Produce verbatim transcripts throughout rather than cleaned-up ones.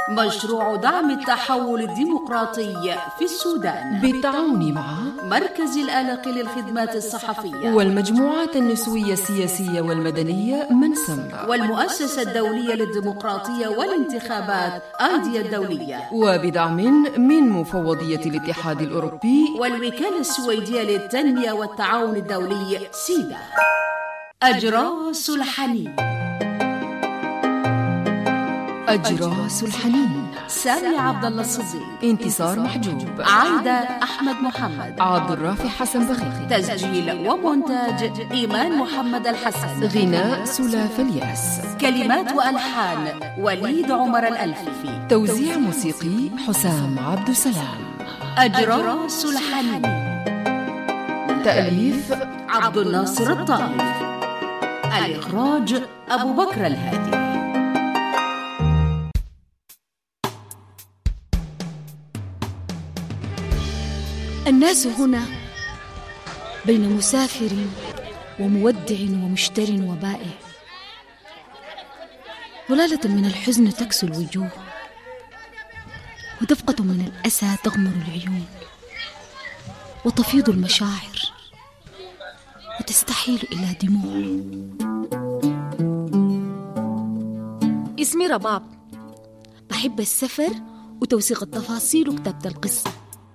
مشروع دعم التحول الديمقراطي في السودان بالتعاون مع مركز الآلق للخدمات الصحفية والمجموعات النسوية السياسية والمدنية منسم والمؤسسة الدولية للديمقراطية والانتخابات آيديا الدولية وبدعم من مفوضية الاتحاد الأوروبي والوكالة السويدية للتنمية والتعاون الدولي سيدا. أجراس الحنين أجراس الحنين سامي عبد الله الصديق، انتصار محجوب، عايدة أحمد محمد، عبد الرافع حسن بخيخي، تسجيل ومونتاج إيمان محمد الحسن، غناء سلاف الياس، كلمات وألحان وليد عمر الألفي، توزيع موسيقي حسام عبد السلام. أجراس الحنين، تأليف عبد الناصر الطائف، الإخراج أبو بكر الهادي. الناس هنا بين مسافر ومودع ومشتر وبائع، ظلالة من الحزن تكسو الوجوه، ودفقة من الأسى تغمر العيون، وتفيض المشاعر وتستحيل إلى دموع. اسمي رباب، بحب السفر وتوثيق التفاصيل وكتابة القصة.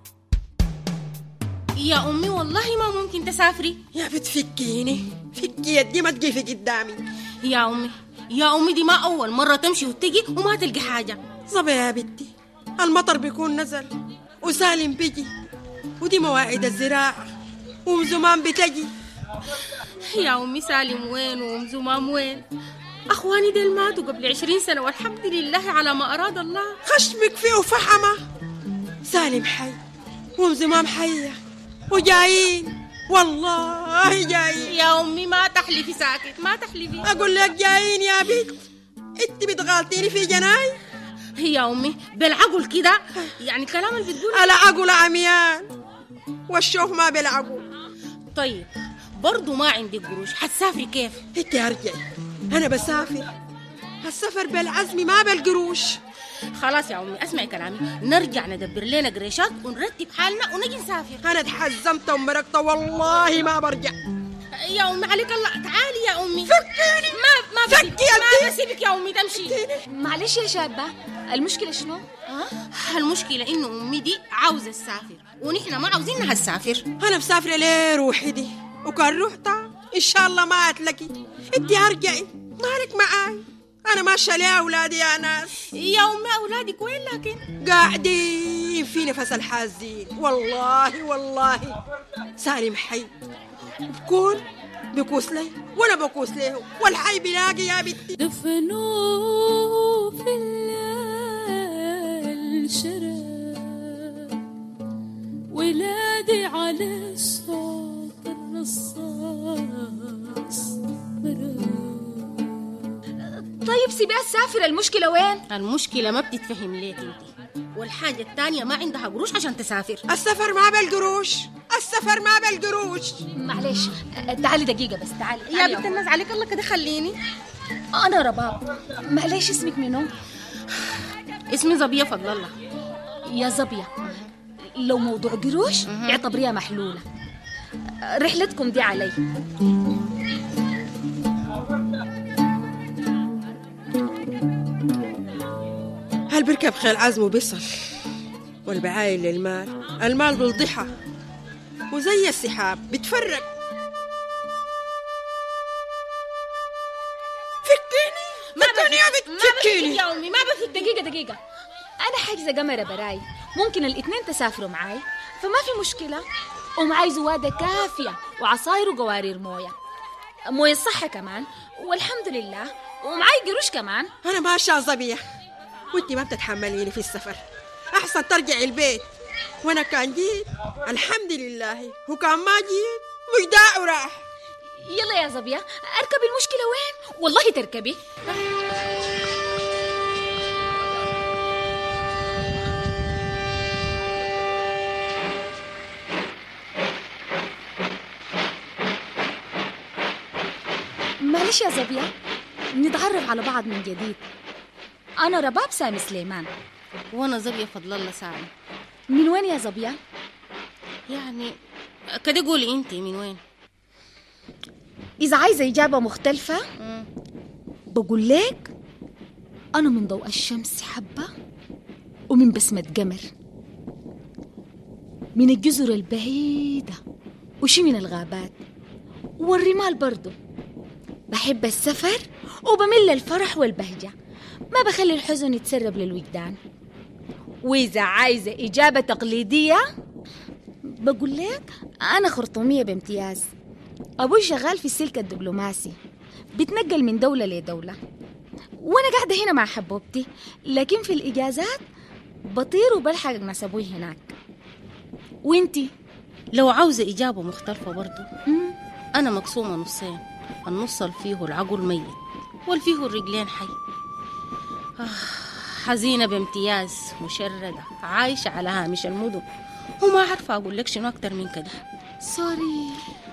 يا أمي والله ما ممكن تسافري. يا بتفكيني فكي يدي ما تقفي قدامي. يا أمي يا أمي دي ما أول مرة تمشي وتجي وما تلقي حاجة. صبي يا بنتي، المطر بيكون نزل وسالم بيجي، ودي مواعيد الزراعة ومزمان بتجي. يا أمي سالم وين ومزمام وين؟ أخواني ديل ماتوا قبل عشرين سنة والحمد لله على ما أراد الله. خشمك فيه وفحمة. سالم حي ومزمام حية وجايين، والله جايين. يا أمي ما تحلفي ساكت، ما تحلفي. أقول لك جايين يا بنت، أنت بتغالطيني في جناي. يا أمي بالعقل كده، يعني الكلام اللي بتقول العقل عميان والشوف ما بالعقل. طيب برضو ما عندك قروش، حتسافري كيف؟ أنت أرجعي، أنا بسافر. السفر بالعزم ما بالقروش. خلاص يا أمي اسمعي كلامي، نرجع ندبر لنا قريشات ونرتب حالنا ونجي نسافر. أنا اتحزمت ومرقت والله ما برجع. يا أمي عليك الله، تعالي يا أمي. فكيني. ما ما فكي بسيبك ما بسيبك يا أمي تمشي. معلش يا شابة، المشكلة شنو؟ ها؟ المشكلة إنه أمي دي عاوزة تسافر ونحن ما عاوزينها تسافر. أنا مسافرة ليه روحي دي، وكان روحتها إن شاء الله ما أتلقي. أنت أرجعي مالك معاي، أنا ماشية ليه أولادي يا ناس. يا أمي أولادك وين لكن؟ قاعدين في نفس الحازين والله والله. سالم حي بكون بكوس لي وأنا بكوس له، والحي بلاقي يا بنتي. دفنوه في الليل شرب، ولادي على صوت الرصاص مراب. طيب سيبيها تسافر، المشكلة وين؟ المشكلة ما بتتفهم ليك انت، والحاجة الثانية ما عندها قروش عشان تسافر. السفر ما بالقروش، السفر ما بالقروش. معلش تعالي دقيقة بس، تعالي, تعالي يا بنت الناس عليك الله كده خليني. أنا رباب. معلش اسمك منو؟ اسمي زبية فضل الله. يا زبية، لو موضوع قروش اعتبريها محلولة، رحلتكم دي علي. هل بركب خيل عزم وبيصل، والبعايل للمال، المال بالضحى وزي السحاب بتفرق. فكيني فكيني يا بنت، فكيني يا أمي ما بفك. دقيقة دقيقة، أنا حاجزة قمرة براي، ممكن الاثنين تسافروا معاي، فما في مشكلة. ومعاي زوادة كافية وعصاير وقوارير موية، موية الصحة كمان والحمد لله، ومعاي قروش كمان. أنا ماشية صبية وانتي ما بتتحمليني في السفر. أحسن ترجعي البيت، وأنا كان جيت الحمد لله، وكان ما جيت مش داع وراح. يلا يا زبية أركبي، المشكلة وين؟ والله تركبي. معلش يا زبية، نتعرف على بعض من جديد. أنا رباب سامي سليمان. وانا زبية فضل الله سامي. من وين يا زبية؟ يعني كده قولي انت من وين؟ إذا عايزة إجابة مختلفة مم. بقول لك أنا من ضوء الشمس حبة، ومن بسمة قمر، من الجزر البعيدة وشي من الغابات والرمال برضو. بحب السفر وبمل الفرح والبهجة، ما بخلي الحزن يتسرب للوجدان. وإذا عايزة إجابة تقليدية بقول لك أنا خرطومية بامتياز. أبوي شغال في السلك الدبلوماسي، بتنقل من دولة لدولة، وأنا قاعدة هنا مع حبوبتي، لكن في الإجازات بطير وبلحق ناس أبوي هناك. وإنتي؟ لو عاوزة إجابة مختلفة برضو، مم. أنا مقسومة نصين، النص اللي فيه العقل ميت واللي فيه الرجلين حي. آه حزينة بامتياز، مشردة، عايشة على هامش المدن، وما عارفة أقول لك شنو أكتر من كده. سوري.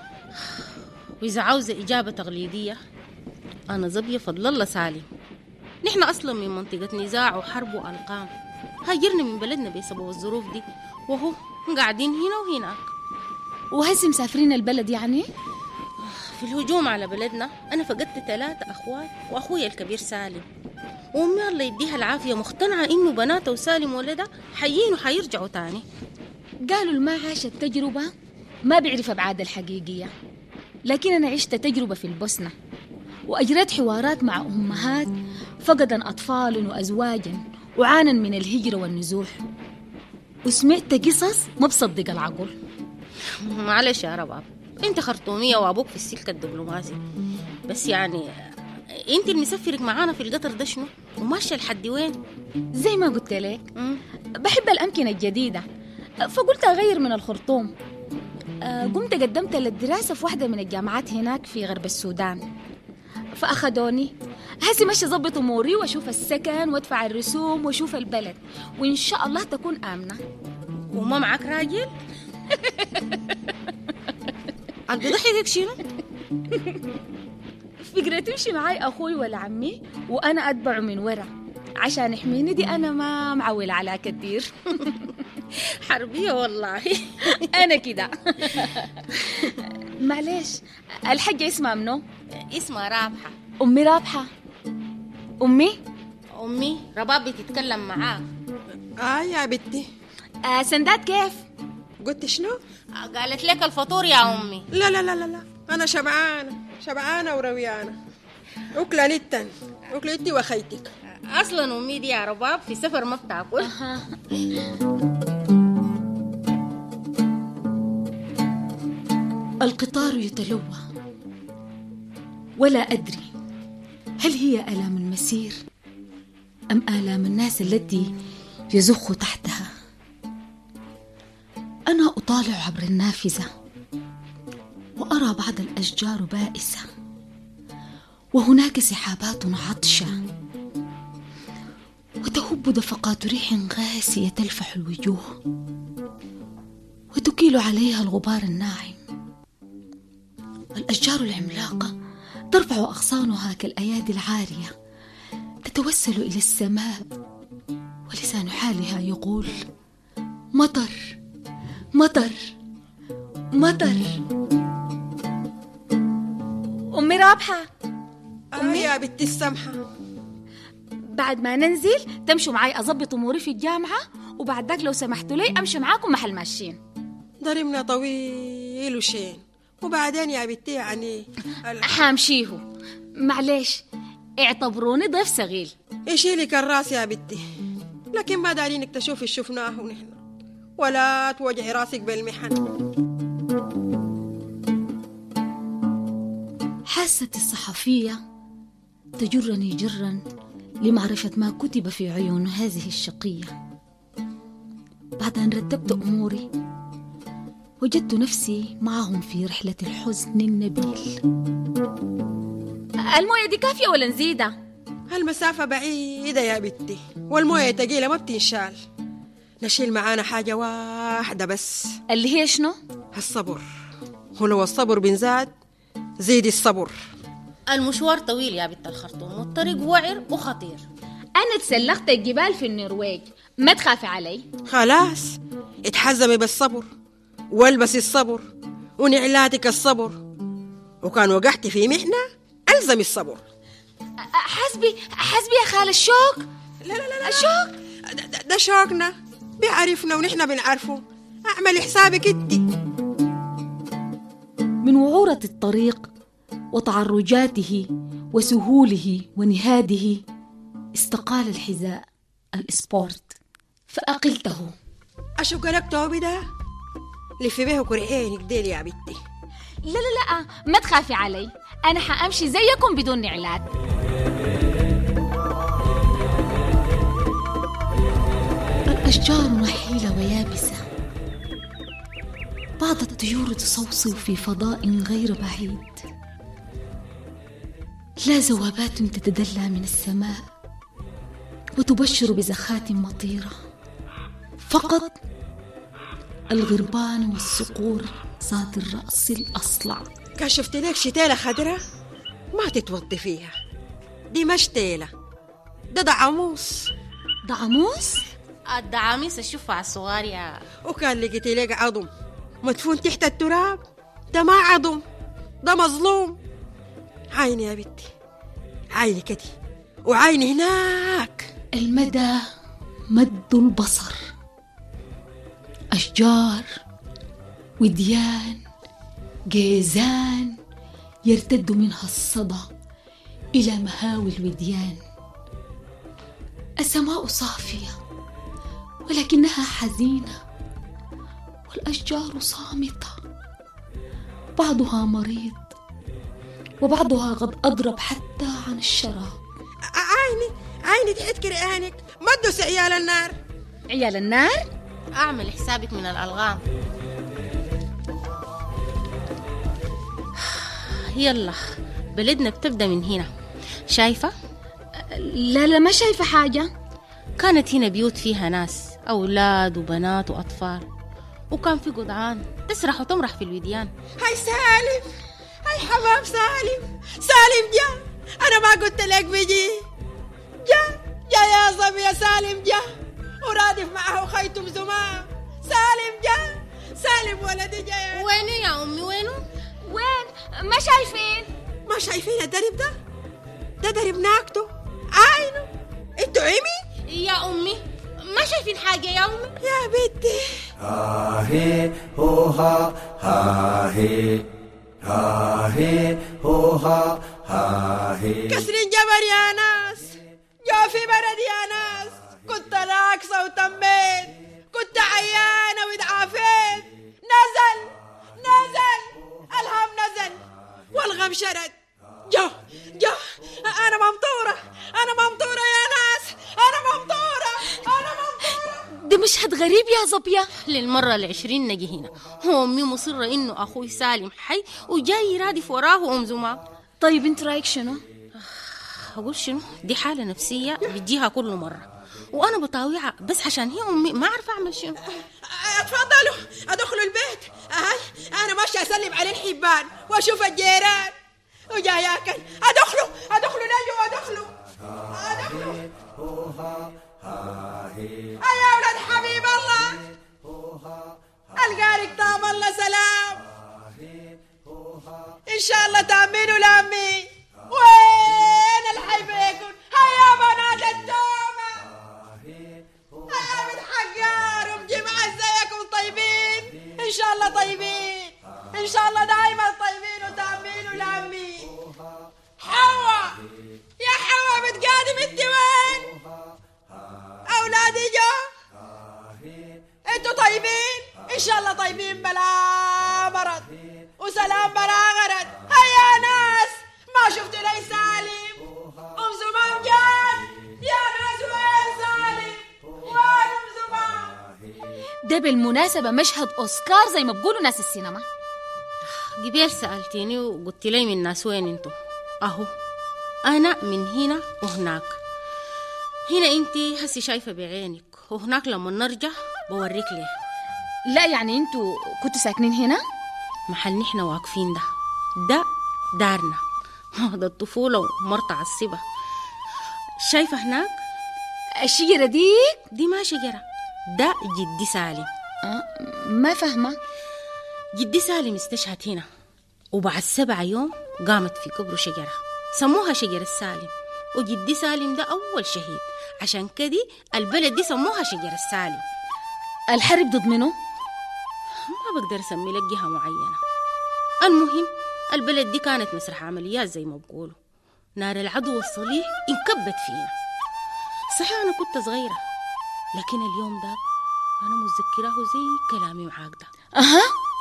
وإذا عاوزة إجابة تقليدية، أنا زبية فضل الله سالم. نحن أصلا من منطقة نزاع وحرب وألقام، هاجرنا من بلدنا بسبب الظروف دي، وهو قاعدين هنا وهناك. وهسي مسافرين البلد يعني؟ في الهجوم على بلدنا أنا فقدت ثلاثة أخوات وأخويا الكبير سالم، وأمي الله يديها العافية مقتنعة إنه بناته وسالم ولدها حيين وحيرجعوا تاني. قالوا الما عاش التجربة ما بيعرف أبعاد الحقيقية، لكن أنا عشت تجربة في البوسنة، وأجريت حوارات مع أمهات فقدن أطفال وأزواجا وعانن من الهجرة والنزوح، وسمعت قصص ما بصدق العقل. معلش يا رباب، انت خرطومية وابوك في السلك الدبلوماسي، بس يعني انت اللي مسفرك معانا في القطر ده شنو وماشية لحد وين؟ زي ما قلت لك مم. بحب الأمكنة الجديدة، فقلت أغير من الخرطوم. قمت قدمت للدراسة في واحدة من الجامعات هناك في غرب السودان، فأخذوني. هسي ماشي ضبط أموري وأشوف السكن وأدفع الرسوم وأشوف البلد، وإن شاء الله تكون آمنة. وما معك راجل؟ عم بضحكك شنو؟ فكرة تمشي معاي أخوي ولا عمي وأنا أتبعه من ورا عشان يحميني، دي أنا ما معولة على كتير. حربية والله. أنا كده. معليش، الحاجة اسمها منو؟ اسمها رابحة. أمي رابحة. أمي؟ أمي رباب بتتكلم معاك. آه يا بنتي. آه سندات كيف؟ قلت شنو؟ قالت لك الفطور يا أمي. لا لا لا لا لا، أنا شبعانة شبعانة ورويانة، أكلة نتن أكلة إنتي وخيتك. أصلا أمي دي يا رباب في سفر ما بتاكل. القطار يتلوى ولا أدري هل هي آلام المسير أم آلام الناس التي يزخ تحتها. أنا أطالع عبر النافذة وأرى بعض الأشجار بائسة، وهناك سحابات عطشة، وتهب دفقات ريح غاسية تلفح الوجوه وتكيل عليها الغبار الناعم. الأشجار العملاقة ترفع أغصانها كالأيادي العارية تتوسل إلى السماء، ولسان حالها يقول مطر مطر مطر. أمي رابحة. آه يا بنتي السمحة. بعد ما ننزل تمشوا معي أضبط أموري في الجامعة، وبعد ذاك لو سمحتوا لي أمشي معاكم محل ماشيين. ضربنا طويل وشين، وبعدين يا بنتي يعني حامشيه. معليش اعتبروني ضيف صغير. يشيلك الراس يا بنتي، لكن ما دارينك تشوفي شفناه ونحن، ولا توجعي راسك بالمحن. حاستي الصحفية تجرني جرا لمعرفة ما كتب في عيون هذه الشقية. بعد أن رتبت أموري وجدت نفسي معهم في رحلة الحزن النبيل. الموية دي كافية ولا نزيدة؟ المسافة بعيدة يا بنتي، والموية تقيلة ما بتنشال. نشيل معانا حاجة واحدة بس، اللي هي شنو؟ الصبر. ولو الصبر بنزاد زيدي الصبر. المشوار طويل يا بنت الخرطوم، والطريق وعر وخطير. أنا أنا تسلقت الجبال في النرويج، ما تخافي علي. خلاص اتحزمي بالصبر والبسي الصبر ونعلاتك الصبر، وكان وقعتي في محنة ألزمي الصبر. حسبي حسبي يا خال الشوق. لا لا لا, لا. الشوق ده, ده, ده شوقنا بيعرفنا ونحن بنعرفه. اعملي حسابك انتي. من وعورة الطريق وتعرجاته وسهوله ونهاده استقال الحذاء الإسبورت فأقلته. أشوق لك توبي ده لفي به كرعينك ديل يا بنتي. لا لا لا ما تخافي علي، أنا حأمشي زيكم بدون نعلات. الأشجار نحيلة ويابسة، بعض الطيور تصوصو في فضاء غير بعيد، لا ذوبات تتدلى من السماء وتبشر بزخات مطيرة، فقط الغربان والصقور ذات الرأس الأصلع. كشفت لك شتيلة خضرة ما تتوضي فيها، دي مش تيلة، ده دعاموس. دعاموس؟ الدعاميس الشفع الصغار يا. وكان لقيتي لك عظم مدفون تحت التراب، ده ما عظم، ده مظلوم. عيني يا بنتي، عيني كده وعيني هناك. المدى مد البصر، أشجار وديان جيزان يرتد منها الصدى إلى مهاوي الوديان. السماء صافية ولكنها حزينة، والأشجار صامتة، بعضها مريض وبعضها قد أضرب حتى عن الشراب. عيني عيني تحت كرئانك، ما تدوس عيال النار. عيال النار؟ أعمل حسابك من الألغام. يلا بلدنا بتبدأ من هنا، شايفة؟ لا لا ما شايفة حاجة. كانت هنا بيوت فيها ناس، أولاد وبنات وأطفال، وكان في قدعان تسرح وتمرح في الوديان. هاي سالم، هاي حمام سالم. سالم جا، أنا ما قلت لك بيجي. جا جا يا صبي يا سالم جا، ورادف معه خيتم زمام. سالم جا، سالم ولدي جا. وينه يا أمي وينه؟ وين؟ ما شايفين. ما شايفين الدرب ده؟ ده درب ناكتو عينه. انتو عمي؟ يا أمي ما شايفين حاجة يا أمي. يا بنتي ها هي هو ها ها هي ها هي هو ها ها هي. كسر جبر يا ناس، جو في برد يا ناس. كنت راقصة وتميت، كنت عيانة واتعافيت. نزل نزل الهم نزل والغم شرد. جو جو أنا ممطورة، أنا ممطورة يا ناس، أنا ممطورة، أنا ممطورة. ده مشهد غريب يا زبية. للمرة العشرين نجي هنا، هو أمي مصرة إنه أخوي سالم حي وجاي يرادف وراه أم زمام. طيب انت رايك شنو؟ أقول شنو؟ دي حالة نفسية بتجيها كل مرة، وأنا بطاوعها بس عشان هي أمي، ما أعرف أعمل شنو. اتفضلوا ادخلوا البيت. هاي انا ماشي اسلم على الحبان واشوف الجيران وجاي ياكل. ادخلوا ادخلوا نجوا ادخلوا ادخلوا. يا اولاد حبيب الله، القارك طاب الله سلام. ان شاء الله تامنوا لامي. وين الحي بيكون؟ هيا بنات التومه، هيا من حقارهم جماعة زيكم طيبين. إن شاء الله طيبين، إن شاء الله دايما طيبين وتامين ولامين. حوا يا حوا بتقادم انت وين؟ أولادي جو انتوا طيبين؟ إن شاء الله طيبين بلا مرض وسلام بلا غرض. هيا ناس، ما شفت لي سالم. أم زمام جات يا ناس، وين سالم؟ ده بالمناسبة مشهد أوسكار زي ما بقولوا ناس السينما. قبل سألتيني وقلت لي من ناس وين انتو؟ أهو أنا من هنا وهناك. هنا انتي هسي شايفة بعينك، وهناك لما نرجع بوريك ليه. لا يعني انتوا كنتوا ساكنين هنا؟ محل نحن واقفين ده ده دارنا. ده الطفولة ومرت عالصبة. شايفة هناك الشجرة دي دي ما شجرة، ده جدي سالم. أه ما فهمة. جدي سالم استشهد هنا، وبعد سبعة يوم قامت في قبره شجرة سموها شجرة سالم، وجدي سالم ده أول شهيد، عشان كده البلد دي سموها شجرة سالم. الحرب ضد منه؟ ما بقدر أسمي لك جهة معينة. المهم البلد دي كانت مسرح عمليات زي ما بقولوا. نار العدو والصليح انكبت فينا. صحيح أنا كنت صغيرة، لكن اليوم ده أنا متذكراه زي كلامي معاك ده. أها.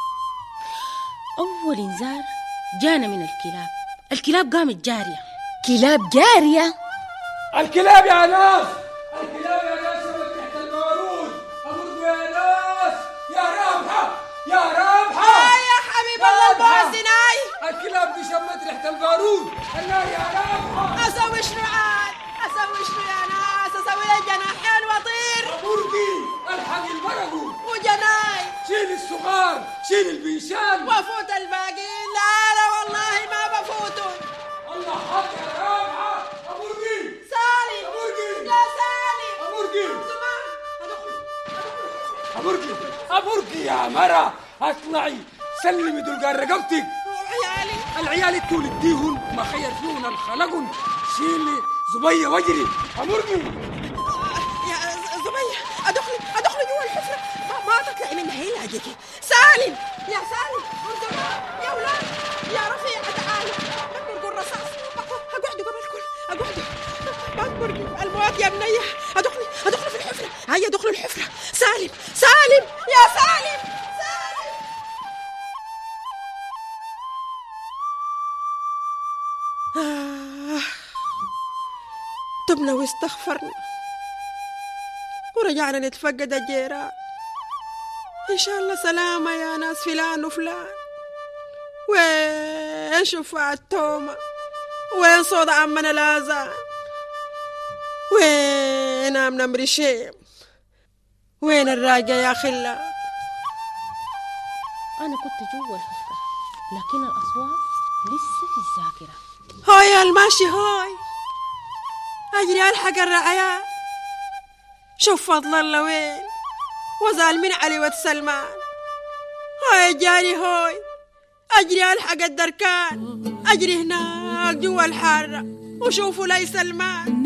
أول إنذار جانا من الكلاب. الكلاب قامت جارية. كلاب جارية؟ الكلاب يا ناس، الكلاب يا ناس شبت تحت البارود. أمركم يا ناس. يا رابحة يا رابحة. يا حبيب الله المحسناي، الكلاب دي شمت ريحة البارود. النار يا رابحة. أسوي شنو عاد؟ أسوي شنو يا ناس؟ أسوي لي جناحين وأطير؟ أمركي الحق البرقو وجناي شيل الصغار، شيل البيشان وفوت الباقيين. لا لا والله ما بفوتوا. الله حق يا رابحة. أمركي سالم أمركي يا سالم. أمركي زمان أدخل أمركي أمركي يا مرة. اطلعي سلمي دلقان رقبتك. وعيالي العيال انتوا نديهم ما خير فيهم الخلقن. شيلي زبية واجري. أمركي يا زبية أدخلي أدخلي جوا الحفرة، ما, ما تطلعي منها هي هجيكي. سالم يا سالم زمان يا ولاد يا رفيع تعالوا نقول الرصاص. أقعدوا قبل الكل أقعدوا ما تبرقوا الموت يا بنية. أدخلي أدخلي في الحفرة. هيا ادخلوا الحفرة. سالم سالم يا سالم سالم. آه. تبنا واستغفرنا ورجعنا نتفقد الجيران. إن شاء الله سلامة يا ناس فلان وفلان. وين شفاعة التومة؟ وين صوت عمنا الآذان؟ وين أمنا مريشيم؟ وين الراجع يا خلا؟ أنا كنت جوا الحفرة، لكن الأصوات لسه في الذاكرة. هاي الماشي هاي أجري ألحق الرعايات. شوف فضل الله وين وزال من علي وسلمان. هاي جاري هاي أجري ألحق الدركان. أجري هناك جوا الحارة وشوفوا لي سلمان.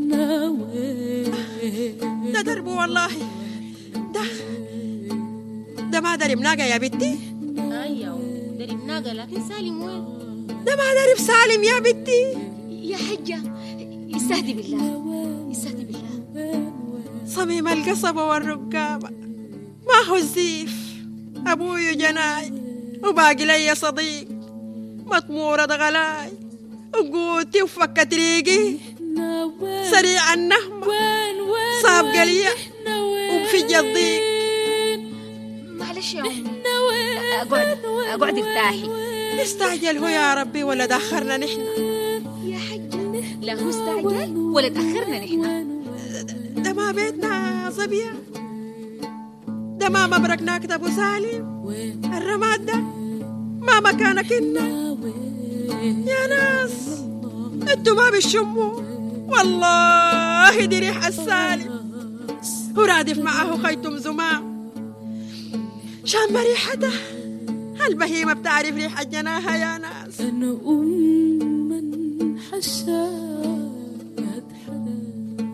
ده دربه والله. ده ده ما درب ناقة يا بنتي. أيوة درب ناقة، لكن سالم وين؟ ده ما درب سالم يا بنتي. يا حجة استهدي بالله استهدي بالله. صميم القصبة والرقابة ما هو الزيف. أبوي جناي وباقي لي صديق. مطمورة غلاي وقوتي وفكت ريقي. سريع النهمة صاب قليع وبفج الضيق. معلش يا أمي أقعد أقعد ارتاحي. استعجل هو يا ربي ولا دخرنا نحن. يا حجة لا هو استعجل ولا تأخرنا نحن. ده ما بيتنا صبية. ده ما مبركناك أبو سالم. الرماد ده ما مكانك إنا. يا ناس انتوا ما بتشموا والله دي ريحة السالم. ورادف معه خيتم زمام. شام ريحته البهيمة بتعرف ريحة جناها يا ناس. أنا أم من حشاد حنان.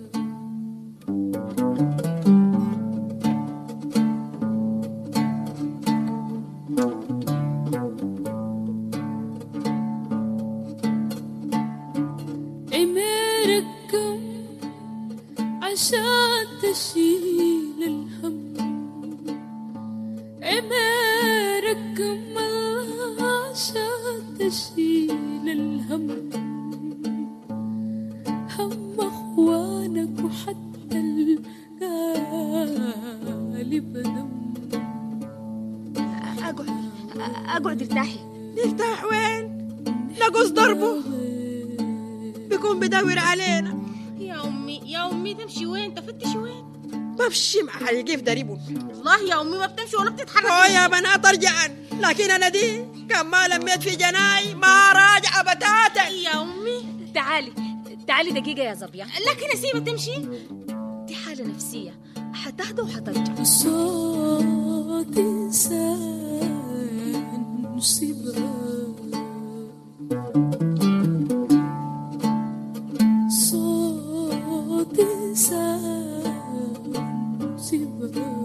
عمركم عشان تشيل الهم. عمركم عشان تشيل الهم. هم اخوانك وحتى القالب دم. أقعد أقعد ارتاحي. يرتاح وين؟ نقص ضربه بيكون بدور علينا. يا أمي يا أمي تمشي وين؟ تفتشي وين؟ بمشي مع حريقي في دريبه. والله يا أمي ما بتمشي ولا بتتحرك. هو يا بنات ارجعن، لكن أنا دي كان ما لميت في جناي ما راجعة بتاتا. يا أمي تعالي تعالي دقيقة يا زبية. لكن أسيبها تمشي؟ دي حالة نفسية، حتهدى وحترجع. صوت إنسان سباق، صوت إنسان سباق.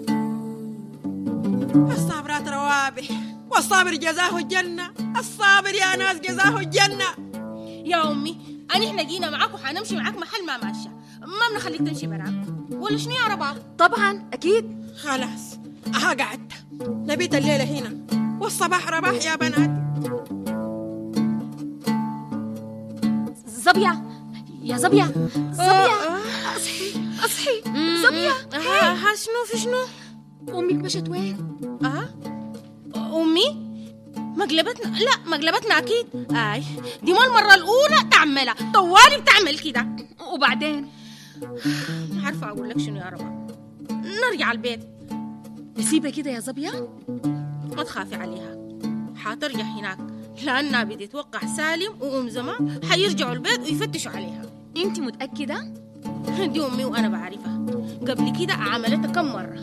الصابرات روابح والصابر جزاه الجنة، الصابر يا ناس جزاه الجنة. يا أمي أنا إحنا جينا معاك وحنمشي معاك محل ما ماشى، ما بنخليك تمشي براك ولا شنو يا رباب؟ طبعا أكيد. خلاص أها قعدت، نبيت الليلة هنا والصباح رباح يا بناتي. زبية يا زبية، زبية أصحي أصحي زبية. ها ها شنو في شنو؟ أمك مشت وين؟ أه أمي مقلبتنا؟ لا مقلبتنا أكيد. آي دي ما المرة الأولى تعملها، طوالي بتعمل كده. وبعدين عارفة أقول لك شنو يا ربا، نرجع البيت. نسيبها كده يا زبية؟ ما تخافي عليها، حترجع هناك لأنها بتتوقع سالم وأم زمان حيرجعوا البيت ويفتشوا عليها. أنت متأكدة؟ دي أمي وأنا بعرفها، قبل كده عملتها كم مرة.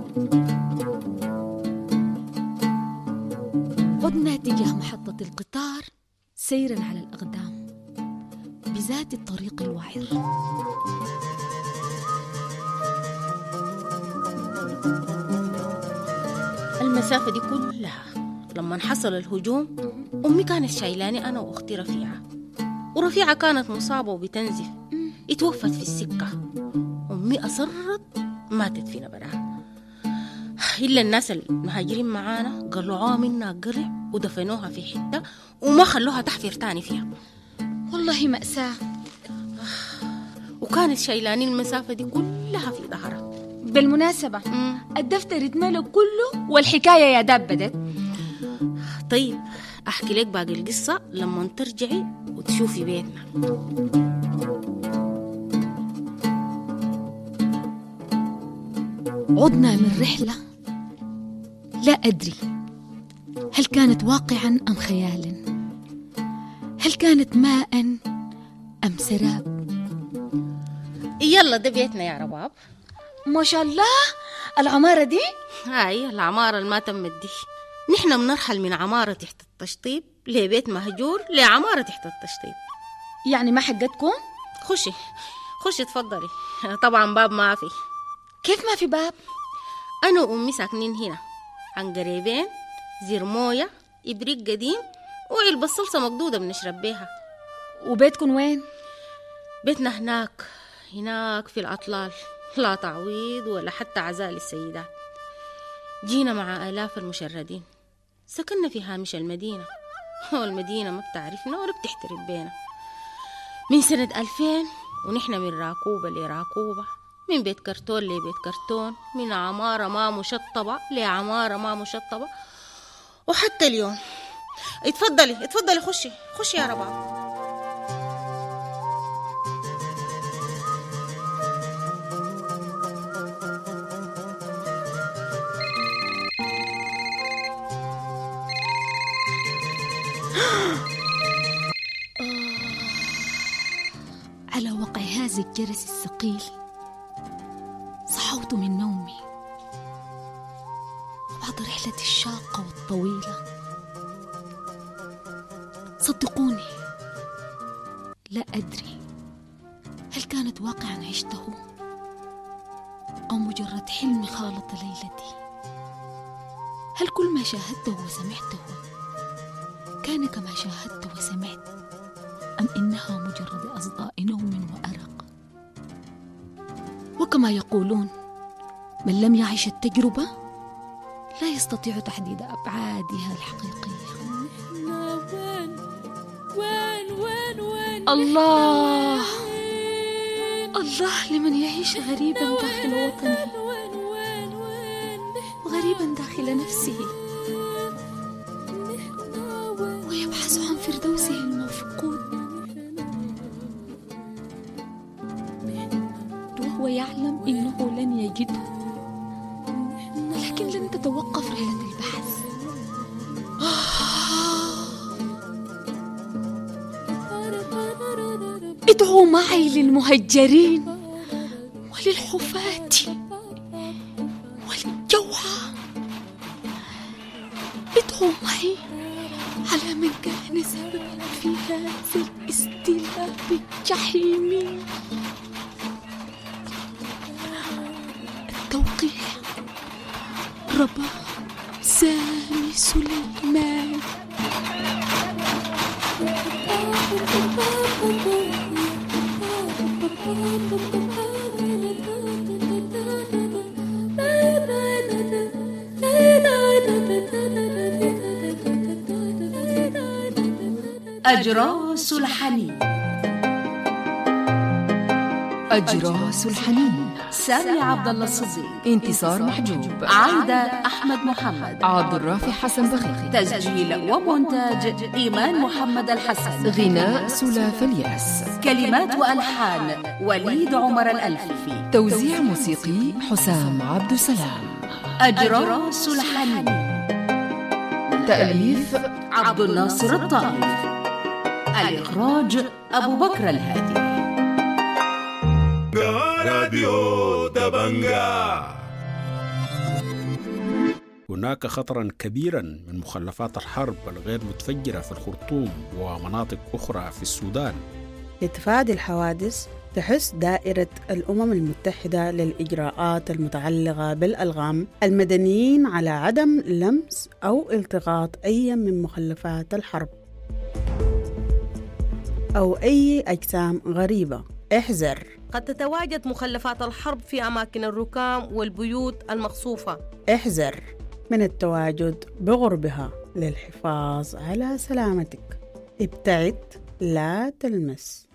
عدنا تجاه محطة القطار سيرا على الأقدام بذات الطريق الوعر. المسافة دي كلها لما حصل الهجوم أمي كانت شايلاني أنا وأختي رفيعة، ورفيعة كانت مصابة وبتنزف اتوفت في السكة. أمي أصرت ما تدفن براها، إلا الناس المهاجرين معانا قلعوها منها قلع ودفنوها في حتة وما خلوها تحفر تاني فيها. والله مأساة. وكانت شايلاني المسافة دي كلها في ظهرها. بالمناسبة الدفتر اتملى كله والحكاية يا داب بدت. طيب أحكي لك باقي القصة لما ترجعي وتشوفي بيتنا. عدنا من رحلة لا أدري هل كانت واقعا أم خيالا، هل كانت ماء أم سراب. يلا ده بيتنا يا رباب. ما شاء الله العمارة دي. هاي العمارة اللي ما تمت دي. نحن بنرحل من عمارة تحت التشطيب لبيت مهجور لعمارة تحت التشطيب. يعني ما حقتكم؟ خشي خشي تفضلي. طبعا باب ما في. كيف ما في باب؟ أنا وأمي ساكنين هنا عن قريبين، زير موية، إبريق قديم، وعلبة صلصة مقدودة بنشرب بيها. وبيتكم وين؟ بيتنا هناك هناك في الأطلال، لا تعويض ولا حتى عزاء للسيدات. جينا مع آلاف المشردين، سكننا في هامش المدينة، والمدينة ما بتعرفنا ولا بتحترم بينا. من سنة ألفين ونحن من راكوبة لراكوبة، من بيت كرتون لبيت كرتون، من عمارة ما مشطبة لعمارة ما مشطبة، وحتى اليوم. اتفضلي اتفضلي خشي خشي يا رباب. على وقع هذا الجرس الثقيل صحوت من نومي، وبعد رحلتي الشاقة والطويلة صدقوني لا أدري هل كانت واقعا عشته أو مجرد حلم خالط ليلتي. هل كل ما شاهدته وسمعته كان كما شاهدت وسمعت، أم إنها مجرد أصداء نوم وأرق؟ وكما يقولون من لم يعش التجربة لا يستطيع تحديد أبعادها الحقيقية. وين وين وين الله الله لمن يعيش غريبا داخل وطنه وغريبا داخل نفسه ويبحث عن فردوسه المفقود، وهو يعلم إنه لن يجده، ولكن لن تتوقف رحلة البحث. ادعوا ادعوا معي للمهجرين وللحفاة وللجوعى. ادعوا معي على من كان سببا في هذا الاستيلاء الجحيمي. التوقيع رباه سامي سليمان. أجراس الحنين. أجراس الحنين. سامي عبد الله الصديق. انتصار محجوب. عايدة أحمد محمد. عبد الرافع حسن بخيخي. تسجيل ومونتاج إيمان محمد الحسن. غناء سلاف الياس. كلمات وألحان وليد عمر الألفي. توزيع موسيقي حسام عبد السلام. أجراس الحنين. تأليف عبد الناصر الطائف. الإخراج أبو بكر الهادي. راديو دبنجا. هناك خطرا كبيرا من مخلفات الحرب الغير متفجرة في الخرطوم ومناطق أخرى في السودان. لتفادي الحوادث تحث دائرة الأمم المتحدة للإجراءات المتعلقة بالألغام المدنيين على عدم لمس أو التقاط أي من مخلفات الحرب أو أي أجسام غريبة. احذر، قد تتواجد مخلفات الحرب في أماكن الركام والبيوت المخصوفة. احذر من التواجد بغربها للحفاظ على سلامتك. ابتعد، لا تلمس.